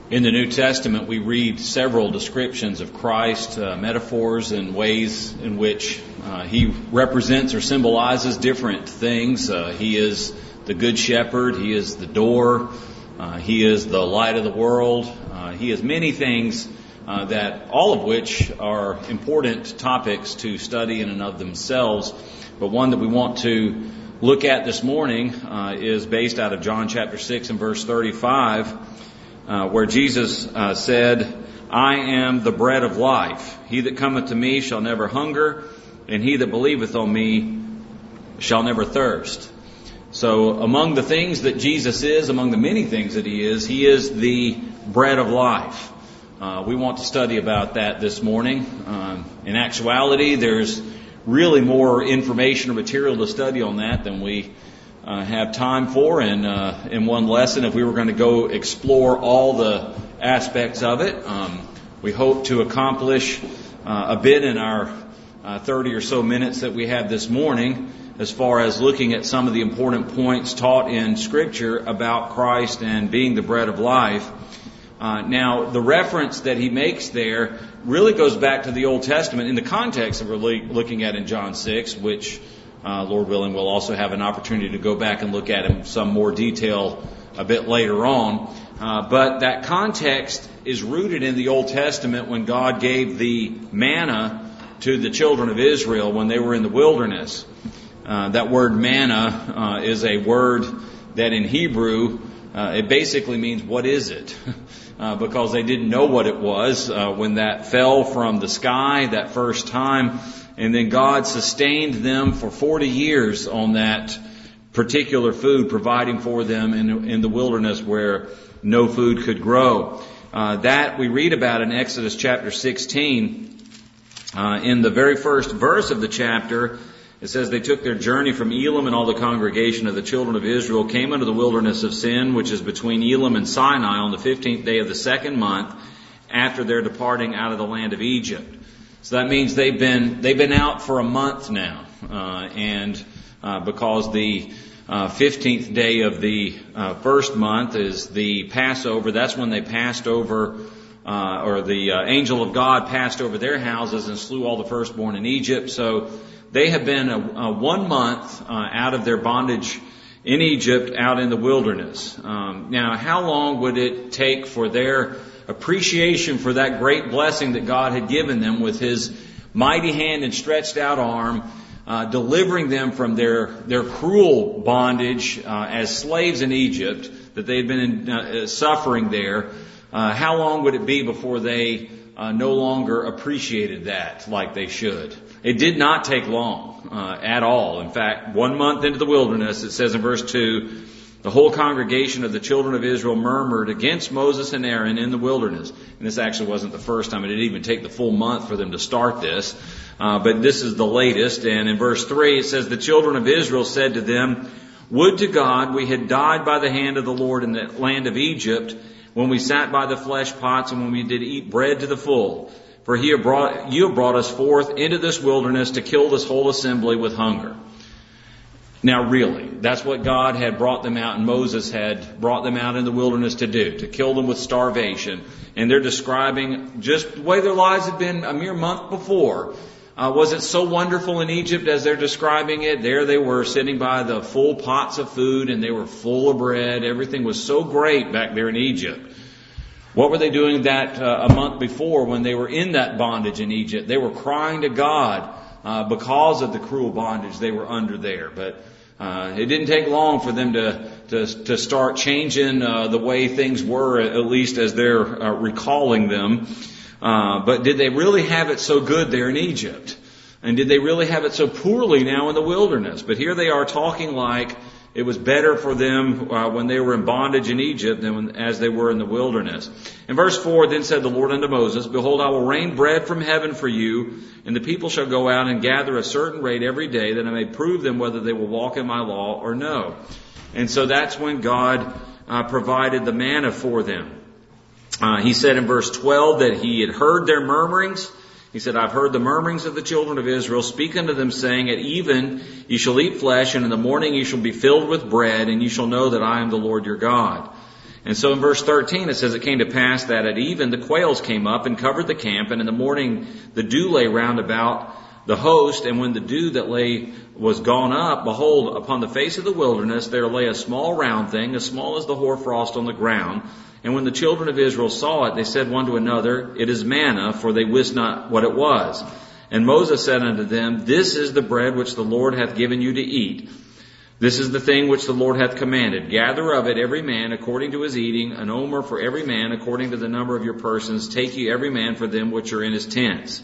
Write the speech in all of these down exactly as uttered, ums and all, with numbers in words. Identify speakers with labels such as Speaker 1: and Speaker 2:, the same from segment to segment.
Speaker 1: In the New Testament, we read several descriptions of Christ, uh, metaphors and ways in which uh, He represents or symbolizes different things. Uh, he is the Good Shepherd. He is the door. Uh, he is the light of the world. Uh, he is many things uh, that, all of which are important topics to study in and of themselves. But one that we want to look at this morning uh, is based out of John chapter six and verse thirty-five. Uh, where Jesus uh, said, I am the bread of life. He that cometh to me shall never hunger, and he that believeth on me shall never thirst. So among the things that Jesus is, among the many things that He is, He is the bread of life. Uh, we want to study about that this morning. Um, in actuality, there's really more information or material to study on that than we Uh, have time for in, uh, in one lesson if we were going to go explore all the aspects of it. Um, we hope to accomplish uh, a bit in our uh, thirty or so minutes that we have this morning as far as looking at some of the important points taught in Scripture about Christ and being the bread of life. Uh, now, the reference that he makes there really goes back to the Old Testament in the context that we're looking at in John six, which Uh, Lord willing, we'll also have an opportunity to go back and look at in some more detail a bit later on. Uh, but that context is rooted in the Old Testament when God gave the manna to the children of Israel when they were in the wilderness. Uh, that word manna uh, is a word that in Hebrew, uh, it basically means, what is it? uh, because they didn't know what it was uh, when that fell from the sky that first time. And then God sustained them for forty years on that particular food, providing for them in, in the wilderness where no food could grow. Uh, that we read about in Exodus chapter sixteen. Uh, in the very first verse of the chapter, it says, they took their journey from Elim, and all the congregation of the children of Israel came into the wilderness of Sin, which is between Elim and Sinai, on the fifteenth day of the second month after their departing out of the land of Egypt. So that means they've been they've been out for a month now, uh, and uh, because the uh, fifteenth day of the uh, first month is the Passover, that's when they passed over, uh, or the uh, angel of God passed over their houses and slew all the firstborn in Egypt. So they have been a, a one month uh, out of their bondage in Egypt, out in the wilderness. Um, now, how long would it take for their appreciation for that great blessing that God had given them with His mighty hand and stretched out arm, uh, delivering them from their, their cruel bondage uh, as slaves in Egypt, that they had been in, uh, suffering there? Uh, how long would it be before they uh, no longer appreciated that like they should? It did not take long uh, at all. In fact, one month into the wilderness, it says in verse two, the whole congregation of the children of Israel murmured against Moses and Aaron in the wilderness. And this actually wasn't the first time. It didn't even take the full month for them to start this. Uh, but this is the latest. And in verse three, it says, the children of Israel said to them, would to God we had died by the hand of the Lord in the land of Egypt, when we sat by the flesh pots and when we did eat bread to the full. For he have brought, you have brought us forth into this wilderness to kill this whole assembly with hunger. Now really, that's what God had brought them out, and Moses had brought them out in the wilderness to do, to kill them with starvation. And they're describing just the way their lives had been a mere month before. Uh, was it so wonderful in Egypt as they're describing it? There they were sitting by the full pots of food, and they were full of bread. Everything was so great back there in Egypt. What were they doing that uh, a month before when they were in that bondage in Egypt? They were crying to God uh, because of the cruel bondage they were under there. But Uh, it didn't take long for them to to, to start changing uh, the way things were, at least as they're uh, recalling them. Uh, but did they really have it so good there in Egypt? And did they really have it so poorly now in the wilderness? But here they are talking like it was better for them uh, when they were in bondage in Egypt than when, as they were in the wilderness. In verse four, then said the Lord unto Moses, behold, I will rain bread from heaven for you, and the people shall go out and gather a certain rate every day, that I may prove them whether they will walk in my law or no. And so that's when God uh, provided the manna for them. Uh, he said in verse twelve that he had heard their murmurings. He said, I've heard the murmurings of the children of Israel. Speak unto them, saying, at even ye shall eat flesh, and in the morning ye shall be filled with bread, and ye shall know that I am the Lord your God. And so in verse thirteen it says, it came to pass that at even the quails came up and covered the camp, and in the morning the dew lay round about the host, and when the dew that lay was gone up, behold, upon the face of the wilderness there lay a small round thing, as small as the hoarfrost on the ground. And when the children of Israel saw it, they said one to another, It is manna, for they wist not what it was. And Moses said unto them, This is the bread which the Lord hath given you to eat. This is the thing which the Lord hath commanded. Gather of it every man according to his eating, an omer for every man according to the number of your persons. Take ye every man for them which are in his tents.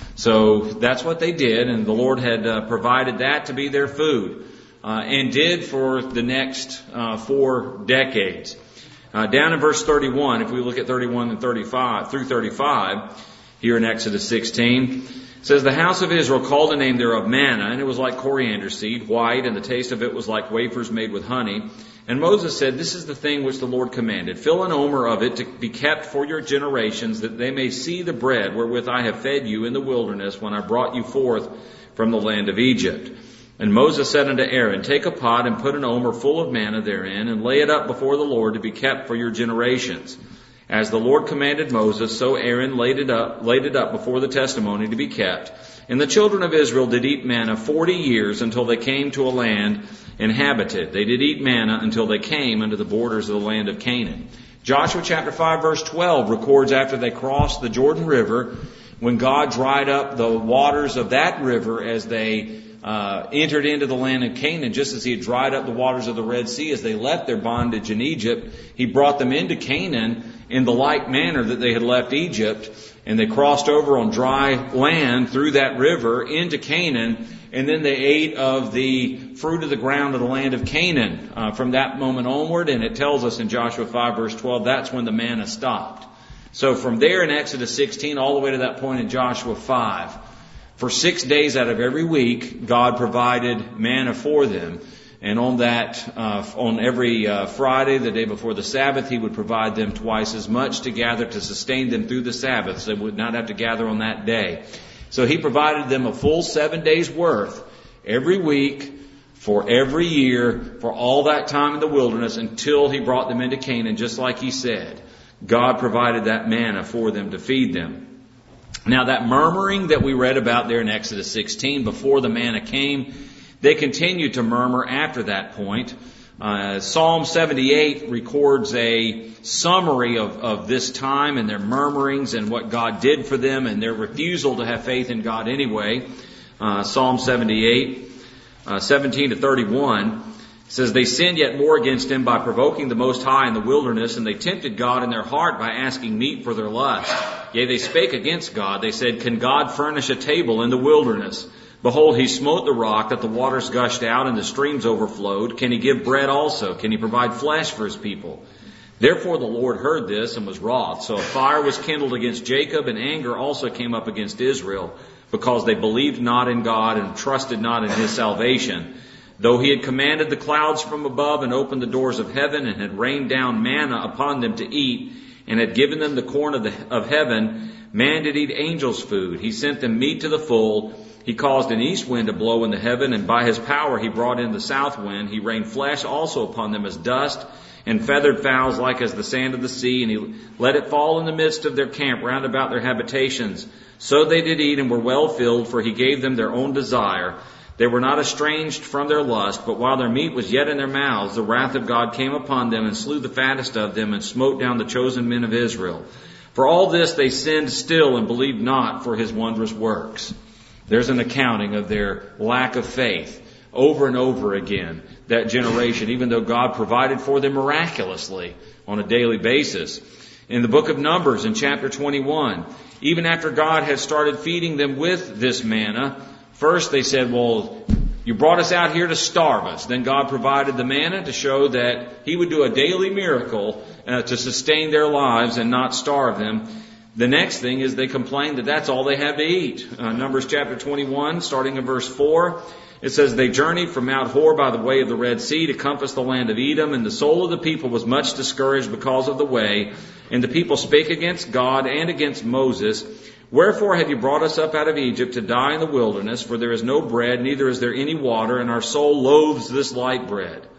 Speaker 1: So that's what they did, and the Lord had uh, provided that to be their food, uh, and did for the next uh, four decades. Uh, down in verse thirty-one, if we look at thirty-one and thirty-five through thirty-five, here in Exodus sixteen, it says, The house of Israel called the name thereof manna, and it was like coriander seed, white, and the taste of it was like wafers made with honey. And Moses said, This is the thing which the Lord commanded. Fill an omer of it to be kept for your generations, that they may see the bread wherewith I have fed you in the wilderness when I brought you forth from the land of Egypt. And Moses said unto Aaron, Take a pot and put an omer full of manna therein, and lay it up before the Lord to be kept for your generations. As the Lord commanded Moses, so Aaron laid it up, laid it up before the testimony to be kept. And the children of Israel did eat manna forty years until they came to a land inhabited. They did eat manna until they came unto the borders of the land of Canaan. Joshua chapter five verse twelve records after they crossed the Jordan River, when God dried up the waters of that river as they uh, entered into the land of Canaan, just as He had dried up the waters of the Red Sea as they left their bondage in Egypt, He brought them into Canaan in the like manner that they had left Egypt, and they crossed over on dry land through that river into Canaan, and then they ate of the fruit of the ground of the land of Canaan uh, from that moment onward. And it tells us in Joshua five verse twelve, that's when the manna stopped. So from there in Exodus sixteen all the way to that point in Joshua five, for six days out of every week, God provided manna for them. And on that, uh, on every uh, Friday, the day before the Sabbath, He would provide them twice as much to gather to sustain them through the Sabbath. So they would not have to gather on that day. So He provided them a full seven days worth every week for every year for all that time in the wilderness until He brought them into Canaan, just like He said. God provided that manna for them to feed them. Now that murmuring that we read about there in Exodus sixteen, before the manna came, they continued to murmur after that point. Uh, Psalm seventy-eight records a summary of, of this time and their murmurings and what God did for them and their refusal to have faith in God anyway. Uh, Psalm seventy-eight, uh, seventeen to thirty-one says, They sinned yet more against Him by provoking the Most High in the wilderness, and they tempted God in their heart by asking meat for their lust. Yea, they spake against God. They said, Can God furnish a table in the wilderness? Behold, He smote the rock that the waters gushed out and the streams overflowed. Can He give bread also? Can He provide flesh for His people? Therefore the Lord heard this and was wroth. So a fire was kindled against Jacob, and anger also came up against Israel, because they believed not in God and trusted not in His salvation. Though He had commanded the clouds from above and opened the doors of heaven and had rained down manna upon them to eat, and had given them the corn of, the, of heaven, man did eat angels' food. He sent them meat to the full. He caused an east wind to blow in the heaven, and by His power He brought in the south wind. He rained flesh also upon them as dust, and feathered fowls like as the sand of the sea, and He let it fall in the midst of their camp round about their habitations. So they did eat and were well filled, for He gave them their own desire. They were not estranged from their lust, but while their meat was yet in their mouths, the wrath of God came upon them, and slew the fattest of them, and smote down the chosen men of Israel. For all this they sinned still, and believed not for His wondrous works. There's an accounting of their lack of faith over and over again, that generation, even though God provided for them miraculously on a daily basis. In the book of Numbers, in chapter twenty-one, even after God had started feeding them with this manna, first they said, well, you brought us out here to starve us. Then God provided the manna to show that He would do a daily miracle uh, to sustain their lives and not starve them. The next thing is they complain that that's all they have to eat. Uh, Numbers chapter twenty-one, starting in verse four, it says, They journeyed from Mount Hor by the way of the Red Sea to compass the land of Edom, and the soul of the people was much discouraged because of the way. And the people spake against God and against Moses, Wherefore have you brought us up out of Egypt to die in the wilderness? For there is no bread, neither is there any water, and our soul loathes this light bread.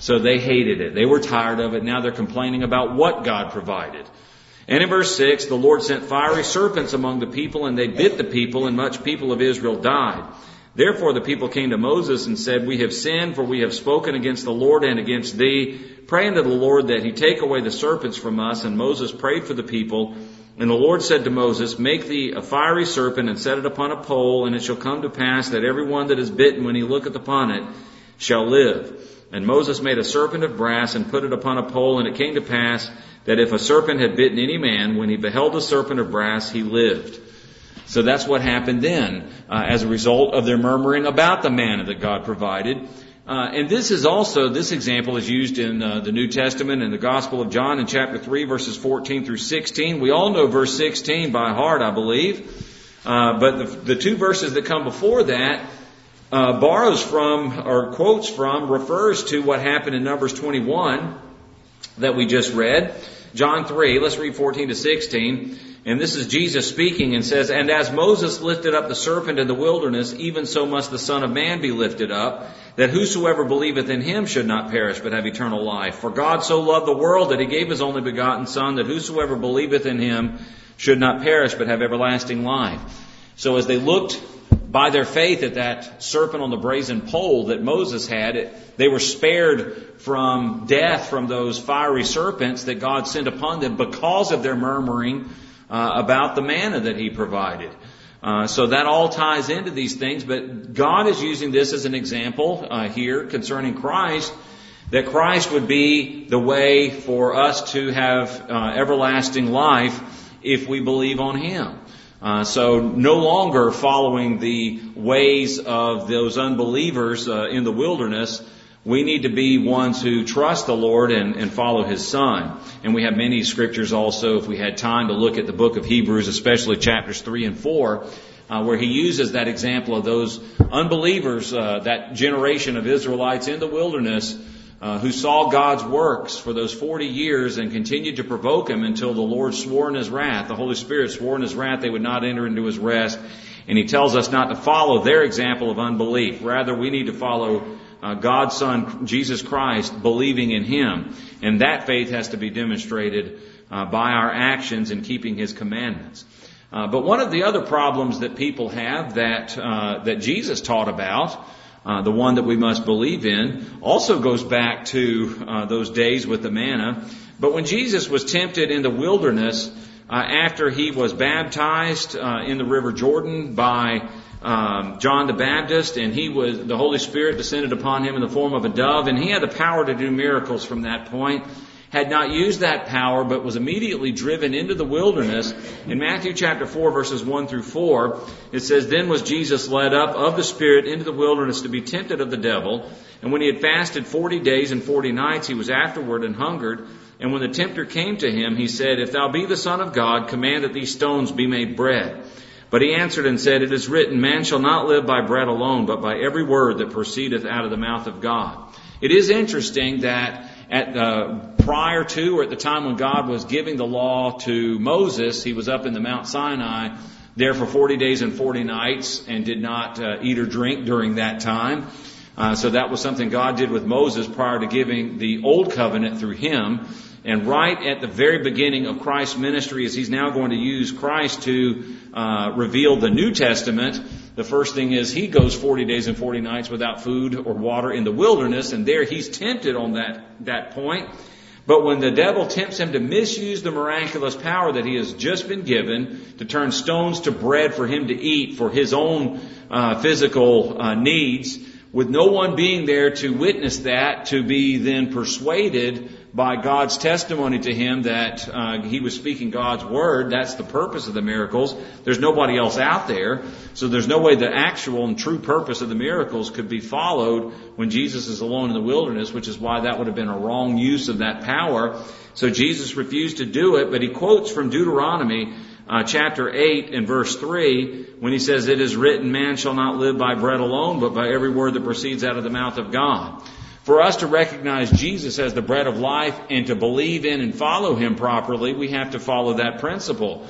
Speaker 1: So they hated it. They were tired of it. Now they're complaining about what God provided. And in verse six, the Lord sent fiery serpents among the people, and they bit the people, and much people of Israel died. Therefore the people came to Moses and said, We have sinned, for we have spoken against the Lord and against thee. Pray unto the Lord that he take away the serpents from us. And Moses prayed for the people. And the Lord said to Moses, Make thee a fiery serpent, and set it upon a pole, and it shall come to pass that every one that is bitten, when he looketh upon it, shall live. And Moses made a serpent of brass, and put it upon a pole, and it came to pass that if a serpent had bitten any man, when he beheld a serpent of brass, he lived. So that's what happened then, uh, as a result of their murmuring about the manna that God provided. Uh, and this is also, this example is used in uh, the New Testament and the Gospel of John in chapter three, verses fourteen through sixteen. We all know verse sixteen by heart, I believe. Uh, but the, the two verses that come before that uh, borrows from, or quotes from, refers to what happened in Numbers twenty-one that we just read. John three, let's read fourteen to sixteen. And this is Jesus speaking, and says, And as Moses lifted up the serpent in the wilderness, even so must the Son of Man be lifted up, that whosoever believeth in him should not perish, but have eternal life. For God so loved the world that he gave his only begotten Son, that whosoever believeth in him should not perish, but have everlasting life. So as they looked by their faith at that serpent on the brazen pole that Moses had, it, they were spared from death from those fiery serpents that God sent upon them because of their murmuring uh, about the manna that he provided. Uh, so that all ties into these things, but God is using this as an example uh, here concerning Christ, that Christ would be the way for us to have uh, everlasting life if we believe on him. Uh, so no longer following the ways of those unbelievers uh, in the wilderness, we need to be ones who trust the Lord and, and follow his Son. And we have many scriptures also, if we had time to look at the book of Hebrews, especially chapters three and four, uh, where he uses that example of those unbelievers, uh, that generation of Israelites in the wilderness, Uh, who saw God's works for those forty years and continued to provoke him until the Lord swore in his wrath. The Holy Spirit swore in his wrath they would not enter into his rest. And he tells us not to follow their example of unbelief. Rather, we need to follow uh, God's Son, Jesus Christ, believing in him. And that faith has to be demonstrated uh, by our actions in keeping his commandments. Uh, but one of the other problems that people have that uh, that Jesus taught about, Uh, the one that we must believe in, also goes back to uh, those days with the manna. But when Jesus was tempted in the wilderness, uh, after he was baptized uh, in the River Jordan by um, John the Baptist, and he was the Holy Spirit descended upon him in the form of a dove, and he had the power to do miracles from that point, had not used that power, but was immediately driven into the wilderness. In Matthew chapter four, verses one through four, it says, Then was Jesus led up of the Spirit into the wilderness to be tempted of the devil. And when he had fasted forty days and forty nights, he was afterward and hungered. And when the tempter came to him, he said, If thou be the Son of God, command that these stones be made bread. But he answered and said, It is written, Man shall not live by bread alone, but by every word that proceedeth out of the mouth of God. It is interesting that at uh, prior to or at the time when God was giving the law to Moses, he was up in the Mount Sinai there for forty days and forty nights and did not uh, eat or drink during that time. Uh, so that was something God did with Moses prior to giving the old covenant through him. And right at the very beginning of Christ's ministry, as he's now going to use Christ to uh, reveal the New Testament, the first thing is he goes forty days and forty nights without food or water in the wilderness, and there he's tempted on that, that point. But when the devil tempts him to misuse the miraculous power that he has just been given to turn stones to bread for him to eat for his own uh, physical uh, needs, with no one being there to witness that, to be then persuaded by God's testimony to him that uh, he was speaking God's word. That's the purpose of the miracles. There's nobody else out there. So there's no way the actual and true purpose of the miracles could be followed when Jesus is alone in the wilderness, which is why that would have been a wrong use of that power. So Jesus refused to do it, but he quotes from Deuteronomy uh, chapter eight and verse three when he says, It is written, Man shall not live by bread alone, but by every word that proceeds out of the mouth of God. For us to recognize Jesus as the bread of life and to believe in and follow him properly, we have to follow that principle.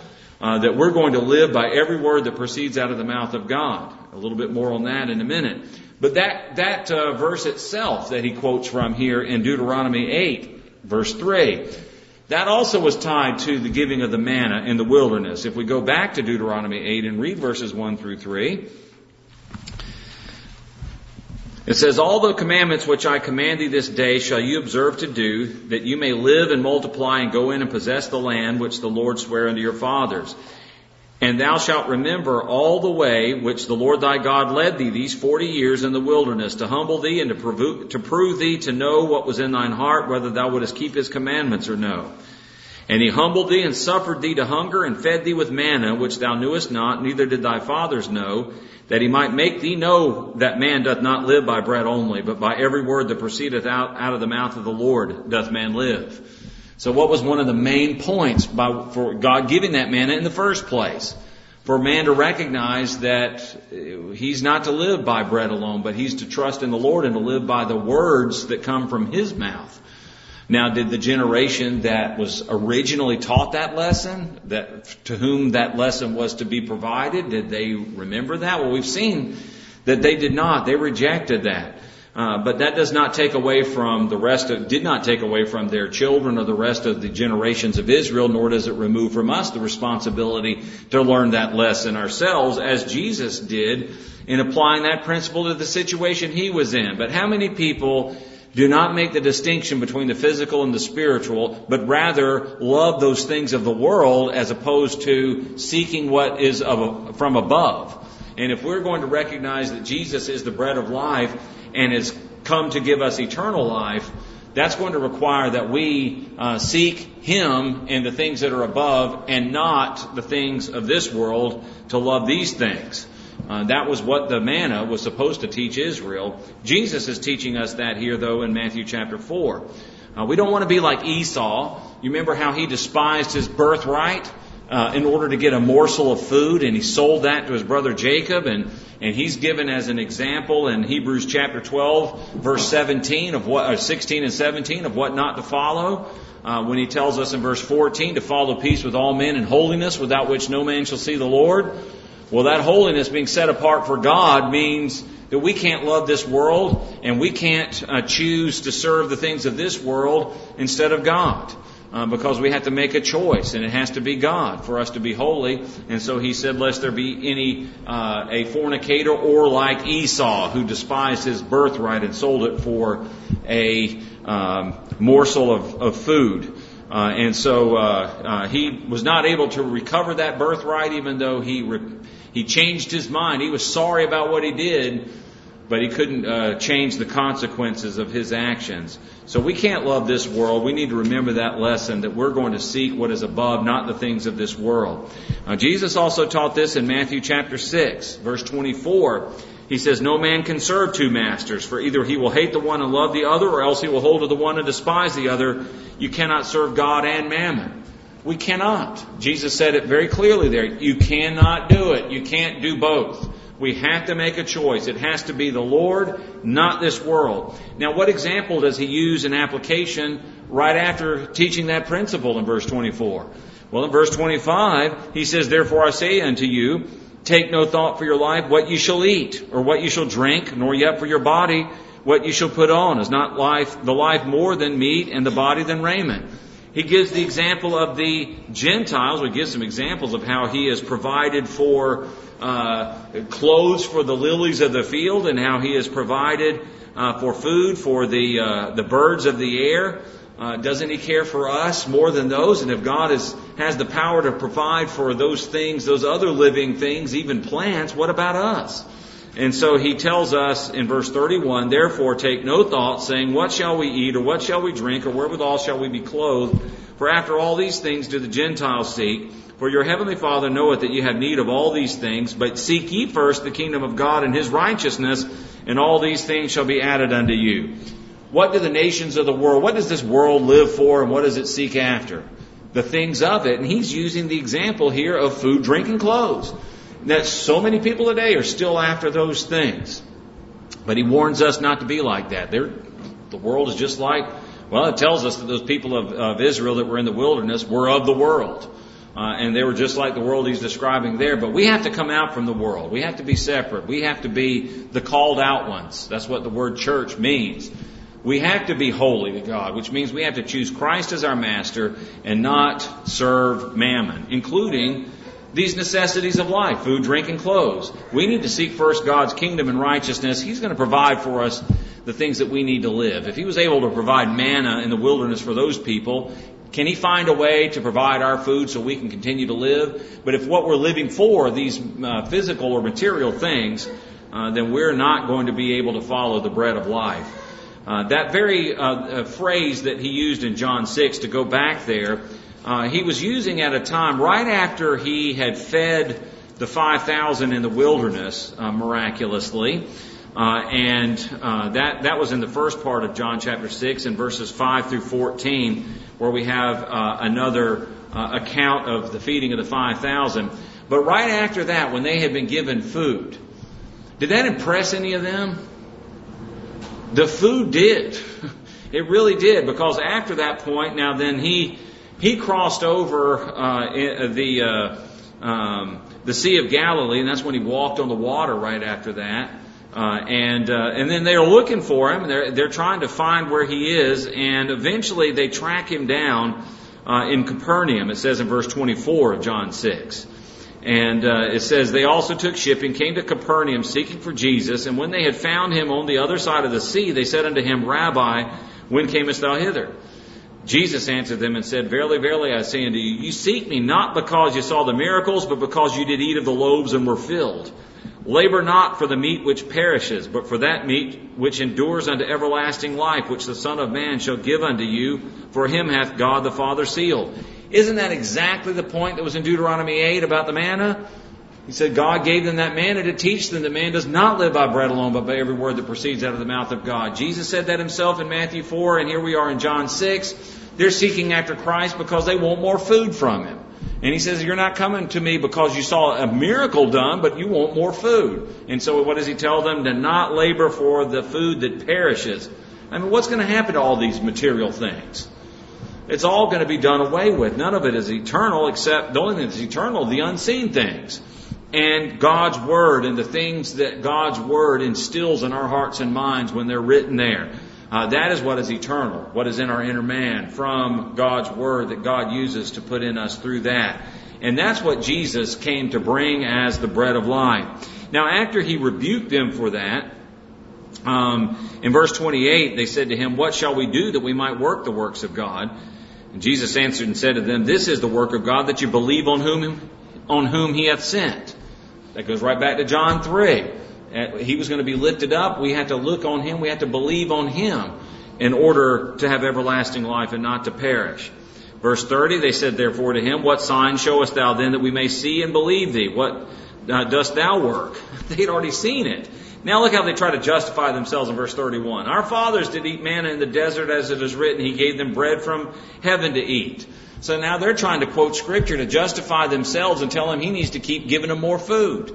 Speaker 1: uh, that we're going to live by every word that proceeds out of the mouth of God. A little bit more on that in a minute. But that, that uh, verse itself that he quotes from here in Deuteronomy eight, verse three, that also was tied to the giving of the manna in the wilderness. If we go back to Deuteronomy eight and read verses one through three, it says, "All the commandments which I command thee this day shall you observe to do, that you may live and multiply and go in and possess the land which the Lord sware unto your fathers. And thou shalt remember all the way which the Lord thy God led thee these forty years in the wilderness, to humble thee and to prove, to prove thee to know what was in thine heart, whether thou wouldest keep his commandments or no. And he humbled thee and suffered thee to hunger and fed thee with manna, which thou knewest not, neither did thy fathers know, that he might make thee know that man doth not live by bread only, but by every word that proceedeth out, out of the mouth of the Lord doth man live." So what was one of the main points by, for God giving that manna in the first place? For man to recognize that he's not to live by bread alone, but he's to trust in the Lord and to live by the words that come from his mouth. Now, did the generation that was originally taught that lesson, that to whom that lesson was to be provided, did they remember that? Well, we've seen that they did not. They rejected that. Uh, but that does not take away from the rest of, did not take away from their children or the rest of the generations of Israel, nor does it remove from us the responsibility to learn that lesson ourselves, as Jesus did in applying that principle to the situation he was in. But how many people do not make the distinction between the physical and the spiritual, but rather love those things of the world as opposed to seeking what is of, from above? And if we're going to recognize that Jesus is the bread of life and has come to give us eternal life, that's going to require that we uh, seek him and the things that are above and not the things of this world to love these things. Uh, that was what the manna was supposed to teach Israel. Jesus is teaching us that here, though, in Matthew chapter four. Uh, we don't want to be like Esau. You remember how he despised his birthright uh, in order to get a morsel of food, and he sold that to his brother Jacob, and And he's given as an example in Hebrews chapter twelve, verse seventeen of what, or sixteen and seventeen of what not to follow. Uh, when he tells us in verse fourteen to follow peace with all men and holiness, without which no man shall see the Lord. Well, that holiness being set apart for God means that we can't love this world and we can't uh, choose to serve the things of this world instead of God. Uh, because we have to make a choice, and it has to be God for us to be holy. And so he said, lest there be any uh, a fornicator or like Esau, who despised his birthright and sold it for a um, morsel of, of food. Uh, and so uh, uh, he was not able to recover that birthright, even though he re- he changed his mind. He was sorry about what he did, but he couldn't uh, change the consequences of his actions. So we can't love this world. We need to remember that lesson, that we're going to seek what is above, not the things of this world. Uh, Jesus also taught this in Matthew chapter six, verse twenty-four. He says, "No man can serve two masters, for either he will hate the one and love the other, or else he will hold to the one and despise the other. You cannot serve God and mammon." We cannot. Jesus said it very clearly there. You cannot do it. You can't do both. We have to make a choice. It has to be the Lord, not this world. Now, what example does he use in application right after teaching that principle in verse twenty-four? Well, in verse twenty-five, he says, "Therefore I say unto you, take no thought for your life, what you shall eat, or what you shall drink, nor yet for your body, what you shall put on. Is not life the life more than meat, and the body than raiment?" He gives the example of the Gentiles. We give some examples of how he has provided for uh, clothes for the lilies of the field, and how he has provided uh, for food for the uh, the birds of the air. Uh, doesn't he care for us more than those? And if God is, has the power to provide for those things, those other living things, even plants, what about us? And so he tells us in verse thirty-one, "Therefore take no thought, saying, what shall we eat, or what shall we drink, or wherewithal shall we be clothed? For after all these things do the Gentiles seek. For your heavenly Father knoweth that ye have need of all these things. But seek ye first the kingdom of God and his righteousness, and all these things shall be added unto you." What do the nations of the world, what does this world live for, and what does it seek after? The things of it. And he's using the example here of food, drink, and clothes. That so many people today are still after those things. But he warns us not to be like that. They're, the world is just like, well, it tells us that those people of, of Israel that were in the wilderness were of the world. Uh, and they were just like the world he's describing there. But we have to come out from the world. We have to be separate. We have to be the called out ones. That's what the word church means. We have to be holy to God, which means we have to choose Christ as our master and not serve mammon, including these necessities of life, food, drink, and clothes. We need to seek first God's kingdom and righteousness. He's going to provide for us the things that we need to live. If he was able to provide manna in the wilderness for those people, can he find a way to provide our food so we can continue to live? But if what we're living for, these uh, physical or material things, uh, then we're not going to be able to follow the bread of life. Uh, that very uh, uh, phrase that he used in John six, to go back there, uh, he was using at a time right after he had fed the five thousand in the wilderness uh, miraculously. Uh, and uh, that that was in the first part of John chapter six, in verses five through fourteen, where we have uh, another uh, account of the feeding of the five thousand. But right after that, when they had been given food, did that impress any of them? The food did. It really did, because after that point, now then he he crossed over uh, the uh, um, the Sea of Galilee, and that's when he walked on the water right after that. Uh, and uh, and then they're looking for him. They're they're trying to find where he is, and eventually they track him down uh, in Capernaum. It says in verse twenty-four of John six. And uh, it says, they also took ship and came to Capernaum seeking for Jesus. And when they had found him on the other side of the sea, they said unto him, Rabbi, when camest thou hither? Jesus answered them and said, Verily, verily, I say unto you, you seek me not because you saw the miracles, but because you did eat of the loaves and were filled. Labor not for the meat which perishes, but for that meat which endures unto everlasting life, which the Son of Man shall give unto you. For him hath God the Father sealed. Isn't that exactly the point that was in Deuteronomy eight about the manna? He said God gave them that manna to teach them that man does not live by bread alone, but by every word that proceeds out of the mouth of God. Jesus said that himself in Matthew four, and here we are in John six. They're seeking after Christ because they want more food from him. And he says, you're not coming to me because you saw a miracle done, but you want more food. And so what does he tell them? To not labor for the food that perishes. I mean, what's going to happen to all these material things? It's all going to be done away with. None of it is eternal, except the only thing that's eternal, the unseen things. And God's Word and the things that God's Word instills in our hearts and minds when they're written there. Uh, that is what is eternal, what is in our inner man from God's Word that God uses to put in us through that. And that's what Jesus came to bring as the bread of life. Now, after he rebuked them for that, um, in verse twenty-eight, they said to him, What shall we do that we might work the works of God? And Jesus answered and said to them, This is the work of God, that you believe on whom, on whom he hath sent. That goes right back to John three. He was going to be lifted up. We had to look on him. We had to believe on him in order to have everlasting life and not to perish. Verse thirty, they said therefore to him, What sign showest thou then that we may see and believe thee? What uh, dost thou work? They'd already seen it. Now look how they try to justify themselves in verse thirty-one. Our fathers did eat manna in the desert, as it is written, he gave them bread from heaven to eat. So now they're trying to quote Scripture to justify themselves and tell him he needs to keep giving them more food.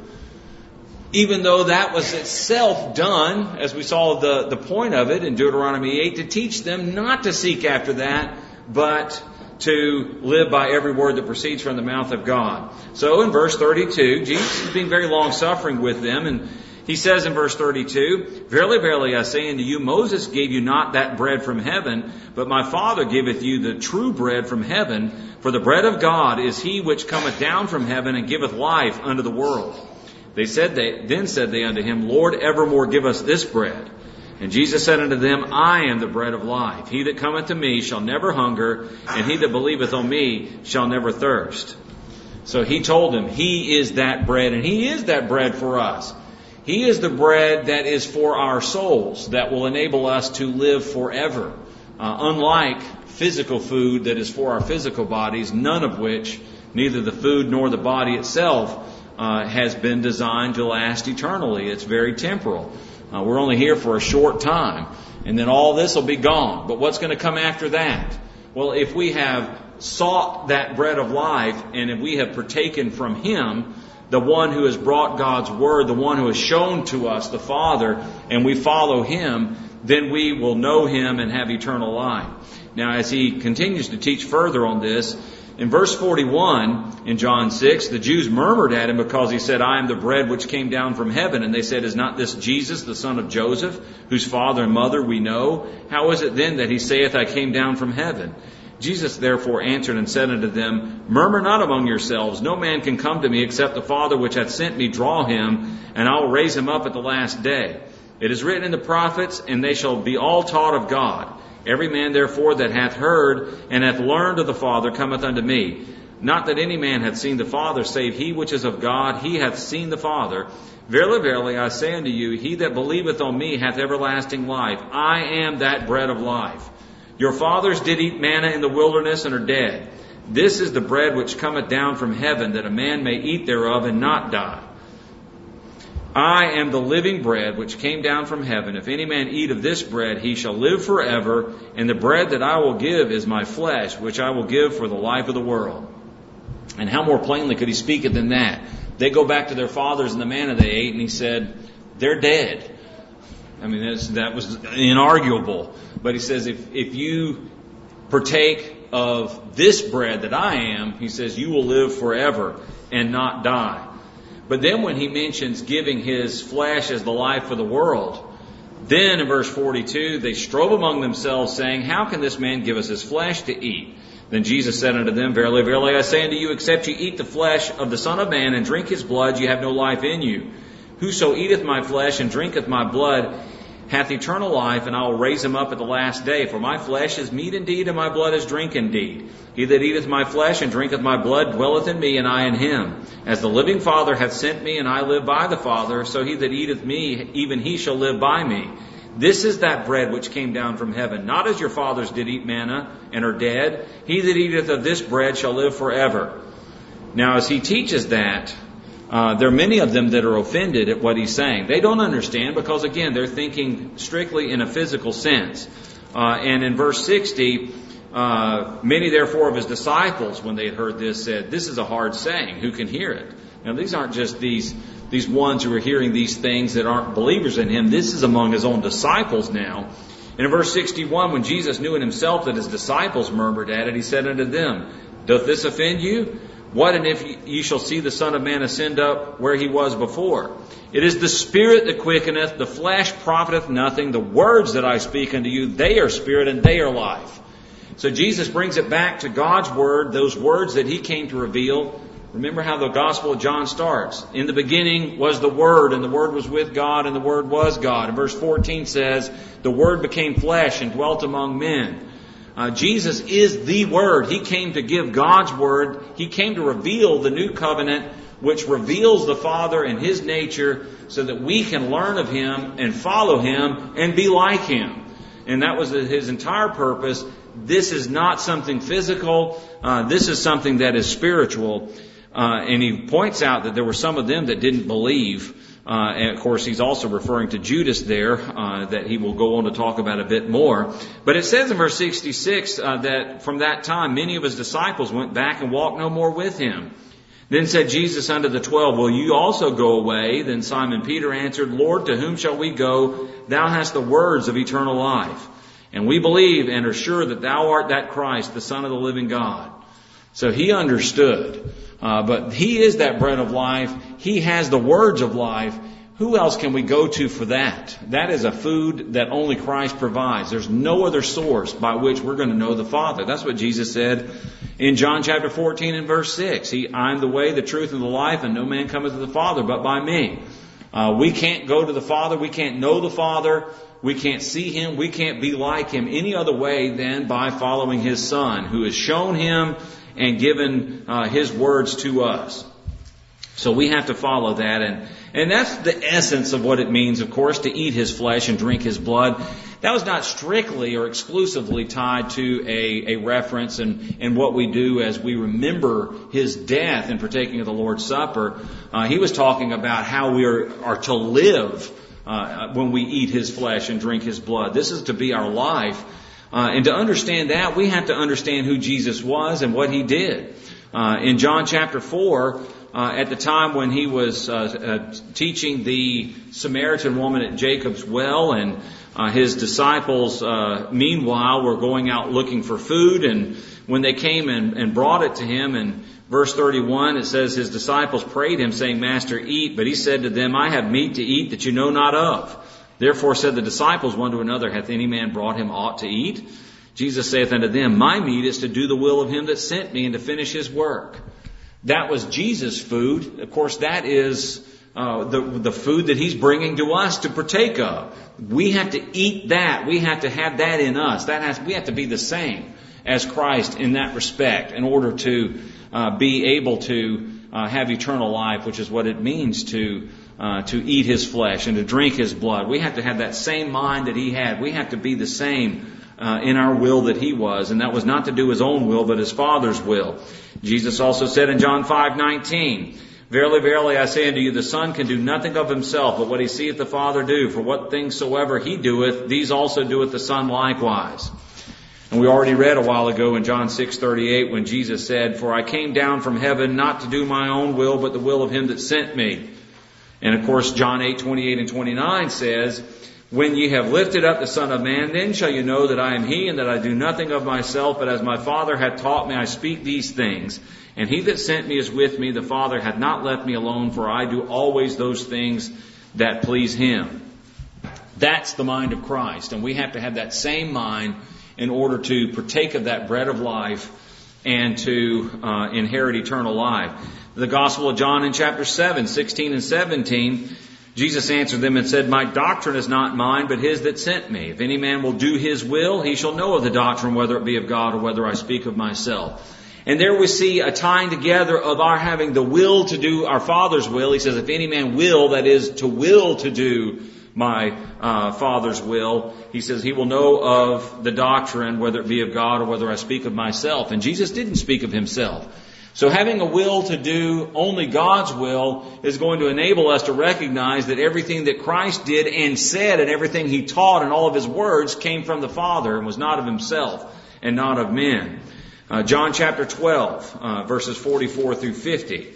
Speaker 1: Even though that was itself done, as we saw the, the point of it in Deuteronomy eight, to teach them not to seek after that, but to live by every word that proceeds from the mouth of God. So in verse thirty-two, Jesus is being very long-suffering with them, and he says in verse thirty-two, Verily, verily, I say unto you, Moses gave you not that bread from heaven, but my Father giveth you the true bread from heaven. For the bread of God is he which cometh down from heaven and giveth life unto the world. They said they then said they unto him, Lord, evermore give us this bread. And Jesus said unto them, I am the bread of life. He that cometh to me shall never hunger, and he that believeth on me shall never thirst. So he told them, he is that bread, and he is that bread for us. He is the bread that is for our souls, that will enable us to live forever. Uh, unlike physical food that is for our physical bodies, none of which, neither the food nor the body itself, Uh, has been designed to last eternally. It's very temporal. Uh, we're only here for a short time, and then all this will be gone. But what's going to come after that? Well, if we have sought that bread of life, and if we have partaken from him, the one who has brought God's word, the one who has shown to us the Father, and we follow him, then we will know him and have eternal life. Now, as he continues to teach further on this, In verse forty-one, in John six, the Jews murmured at him because he said, I am the bread which came down from heaven. And they said, is not this Jesus, the son of Joseph, whose father and mother we know? How is it then that he saith, I came down from heaven? Jesus therefore answered and said unto them, Murmur not among yourselves. No man can come to me except the Father which hath sent me draw him, and I will raise him up at the last day. It is written in the prophets, and they shall be all taught of God. Every man therefore that hath heard and hath learned of the Father cometh unto me. Not that any man hath seen the Father, save he which is of God, he hath seen the Father. Verily, verily, I say unto you, he that believeth on me hath everlasting life. I am that bread of life. Your fathers did eat manna in the wilderness and are dead. This is the bread which cometh down from heaven, that a man may eat thereof and not die. I am the living bread which came down from heaven. If any man eat of this bread, he shall live forever. And the bread that I will give is my flesh, which I will give for the life of the world. And how more plainly could he speak it than that? They go back to their fathers and the manna they ate, and he said, they're dead. I mean, that's, that was inarguable. But he says, if, if you partake of this bread that I am, he says, you will live forever and not die. But then when he mentions giving his flesh as the life for the world, then in verse forty-two, they strove among themselves, saying, how can this man give us his flesh to eat? Then Jesus said unto them, Verily, verily, I say unto you, except you eat the flesh of the Son of Man and drink his blood, you have no life in you. Whoso eateth my flesh and drinketh my blood hath eternal life, and I will raise him up at the last day. For my flesh is meat indeed, and my blood is drink indeed. He that eateth my flesh and drinketh my blood dwelleth in me, and I in him. As the living Father hath sent me, and I live by the Father, so he that eateth me, even he shall live by me. This is that bread which came down from heaven, not as your fathers did eat manna, and are dead. He that eateth of this bread shall live forever. Now, as he teaches that, Uh, there are many of them that are offended at what he's saying. They don't understand because, again, they're thinking strictly in a physical sense. Uh, and in verse sixty, uh, many therefore of his disciples, when they had heard this, said, this is a hard saying. Who can hear it? Now, these aren't just these, these ones who are hearing these things that aren't believers in him. This is among his own disciples now. And in verse sixty-one, when Jesus knew in himself that his disciples murmured at it, he said unto them, doth this offend you? What and if ye shall see the Son of Man ascend up where he was before? It is the Spirit that quickeneth, the flesh profiteth nothing. The words that I speak unto you, they are spirit and they are life. So Jesus brings it back to God's Word, those words that he came to reveal. Remember how the Gospel of John starts. In the beginning was the Word, and the Word was with God, and the Word was God. And verse fourteen says, the Word became flesh and dwelt among men. Uh, Jesus is the Word. He came to give God's Word. He came to reveal the new covenant, which reveals the Father and his nature so that we can learn of him and follow him and be like him. And that was his entire purpose. This is not something physical. Uh, this is something that is spiritual. Uh, and he points out that there were some of them that didn't believe. Uh, and of course, he's also referring to Judas there, uh, that he will go on to talk about a bit more. But it says in verse sixty-six uh, that from that time many of his disciples went back and walked no more with him. Then said Jesus unto the twelve, will you also go away? Then Simon Peter answered, Lord, to whom shall we go? Thou hast the words of eternal life. And we believe and are sure that thou art that Christ, the Son of the living God. So he understood. Uh, but he is that bread of life. He has the words of life. Who else can we go to for that? That is a food that only Christ provides. There's no other source by which we're going to know the Father. That's what Jesus said in John chapter fourteen and verse six. He, I am the way, the truth, and the life, and no man cometh to the Father but by me. Uh, we can't go to the Father. We can't know the Father. We can't see him. We can't be like him any other way than by following his Son, who has shown him and given uh, his words to us. So we have to follow that. And, and that's the essence of what it means, of course, to eat his flesh and drink his blood. That was not strictly or exclusively tied to a, a reference and, and what we do as we remember his death in partaking of the Lord's Supper. Uh, he was talking about how we are, are to live uh, when we eat his flesh and drink his blood. This is to be our life. Uh, and to understand that, we have to understand who Jesus was and what he did. Uh, in John chapter four, uh, uh, at the time when he was uh, uh, teaching the Samaritan woman at Jacob's well, and uh, his disciples, uh, meanwhile, were going out looking for food. And when they came and, and brought it to him, in verse thirty-one, it says, his disciples prayed him, saying, Master, eat. But he said to them, I have meat to eat that you know not of. Therefore said the disciples one to another, hath any man brought him aught to eat? Jesus saith unto them, my meat is to do the will of him that sent me, and to finish his work. That was Jesus' food. Of course, that is uh, the, the food that he's bringing to us to partake of. We have to eat that. We have to have that in us. That has, we have to be the same as Christ in that respect in order to uh, be able to uh, have eternal life, which is what it means to Uh, to eat his flesh and to drink his blood. We have to have that same mind that he had. We have to be the same uh, in our will that he was. And that was not to do his own will, but his Father's will. Jesus also said in John five nineteen, Verily, verily, I say unto you, the Son can do nothing of himself, but what he seeth the Father do. For what things soever he doeth, these also doeth the Son likewise. And we already read a while ago in John six thirty-eight when Jesus said, For I came down from heaven not to do my own will, but the will of him that sent me. And of course, John eight twenty-eight and twenty-nine says, When ye have lifted up the Son of Man, then shall you know that I am he, and that I do nothing of myself, but as my Father hath taught me, I speak these things. And he that sent me is with me. The Father hath not left me alone, for I do always those things that please him. That's the mind of Christ. And we have to have that same mind in order to partake of that bread of life and to uh, inherit eternal life. The Gospel of John in chapter seven, sixteen and seventeen, Jesus answered them and said, My doctrine is not mine, but his that sent me. If any man will do his will, he shall know of the doctrine, whether it be of God or whether I speak of myself. And there we see a tying together of our having the will to do our Father's will. He says, if any man will, that is to will to do my uh, Father's will, he says he will know of the doctrine, whether it be of God or whether I speak of myself. And Jesus didn't speak of himself. So having a will to do only God's will is going to enable us to recognize that everything that Christ did and said and everything he taught and all of his words came from the Father and was not of himself and not of men. Uh, John chapter twelve, uh, verses forty-four through fifty.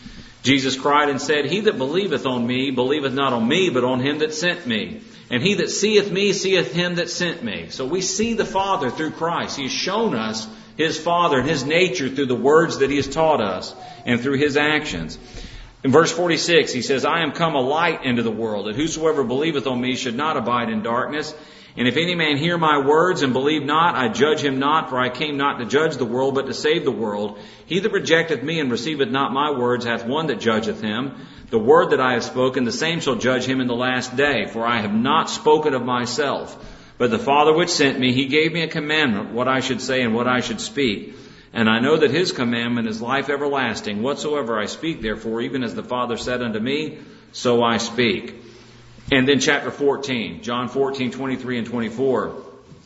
Speaker 1: Jesus cried and said, He that believeth on me, believeth not on me, but on him that sent me. And he that seeth me, seeth him that sent me. So we see the Father through Christ. He has shown us his Father and his nature through the words that he has taught us and through his actions. In verse forty-six, he says, I am come a light into the world, that whosoever believeth on me should not abide in darkness. And if any man hear my words and believe not, I judge him not, for I came not to judge the world, but to save the world. He that rejecteth me and receiveth not my words hath one that judgeth him. The word that I have spoken, the same shall judge him in the last day. For I have not spoken of myself, but the Father which sent me, he gave me a commandment, what I should say and what I should speak. And I know that his commandment is life everlasting. Whatsoever I speak, therefore, even as the Father said unto me, so I speak. And then chapter fourteen, John fourteen, twenty-three and twenty-four.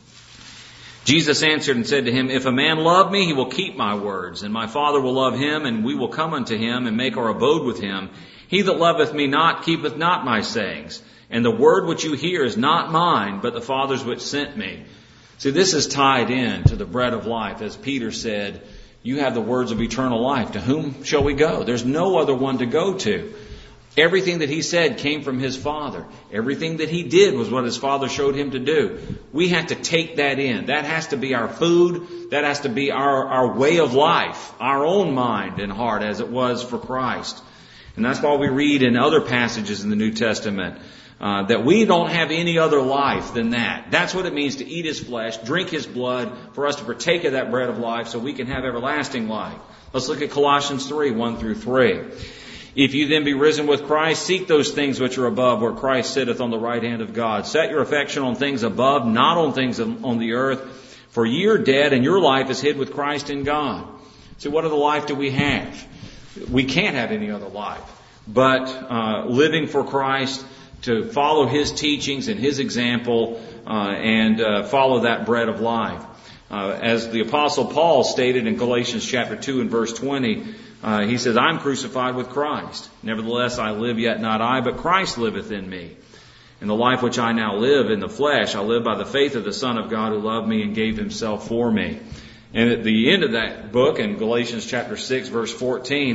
Speaker 1: Jesus answered and said to him, If a man love me, he will keep my words, and my Father will love him, and we will come unto him and make our abode with him. He that loveth me not keepeth not my sayings. And the word which you hear is not mine, but the Father's which sent me. See, this is tied in to the bread of life. As Peter said, you have the words of eternal life. To whom shall we go? There's no other one to go to. Everything that he said came from his Father. Everything that he did was what his Father showed him to do. We have to take that in. That has to be our food. That has to be our, our way of life, our own mind and heart as it was for Christ. And that's why we read in other passages in the New Testament uh, that we don't have any other life than that. That's what it means to eat his flesh, drink his blood, for us to partake of that bread of life so we can have everlasting life. Let's look at Colossians three, one through three. If you then be risen with Christ, seek those things which are above, where Christ sitteth on the right hand of God. Set your affection on things above, not on things on the earth. For ye are dead, and your life is hid with Christ in God. So what other life do we have? We can't have any other life. But uh, living for Christ, to follow his teachings and his example, uh, and uh, follow that bread of life. Uh, as the Apostle Paul stated in Galatians chapter two and verse twenty, uh, he says, I'm crucified with Christ. Nevertheless, I live, yet not I, but Christ liveth in me. And the life which I now live in the flesh, I live by the faith of the Son of God who loved me and gave himself for me. And at the end of that book, in Galatians chapter six, verse fourteen,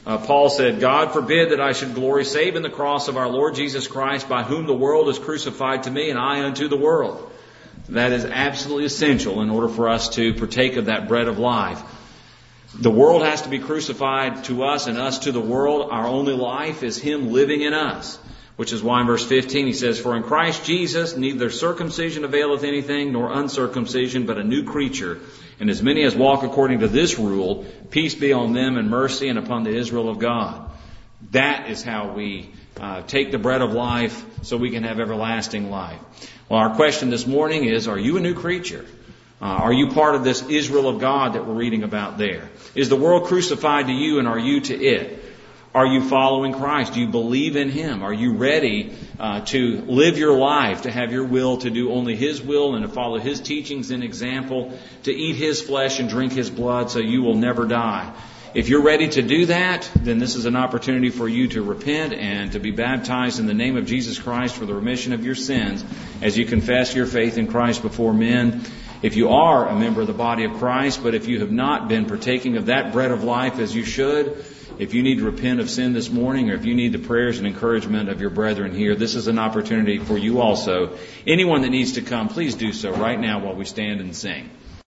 Speaker 1: Uh, Paul said, God forbid that I should glory save in the cross of our Lord Jesus Christ, by whom the world is crucified to me and I unto the world. That is absolutely essential in order for us to partake of that bread of life. The world has to be crucified to us and us to the world. Our only life is Him living in us. Which is why in verse fifteen he says, For in Christ Jesus neither circumcision availeth anything, nor uncircumcision, but a new creature. And as many as walk according to this rule, peace be on them and mercy, and upon the Israel of God. That is how we uh, take the bread of life so we can have everlasting life. Well, our question this morning is, are you a new creature? Uh, are you part of this Israel of God that we're reading about there? Is the world crucified to you, and are you to it? Are you following Christ? Do you believe in Him? Are you ready uh, to live your life, to have your will, to do only His will and to follow His teachings and example, to eat His flesh and drink His blood so you will never die? If you're ready to do that, then this is an opportunity for you to repent and to be baptized in the name of Jesus Christ for the remission of your sins as you confess your faith in Christ before men. If you are a member of the body of Christ, but if you have not been partaking of that bread of life as you should, if you need to repent of sin this morning, or if you need the prayers and encouragement of your brethren here, this is an opportunity for you also. Anyone that needs to come, please do so right now while we stand and sing.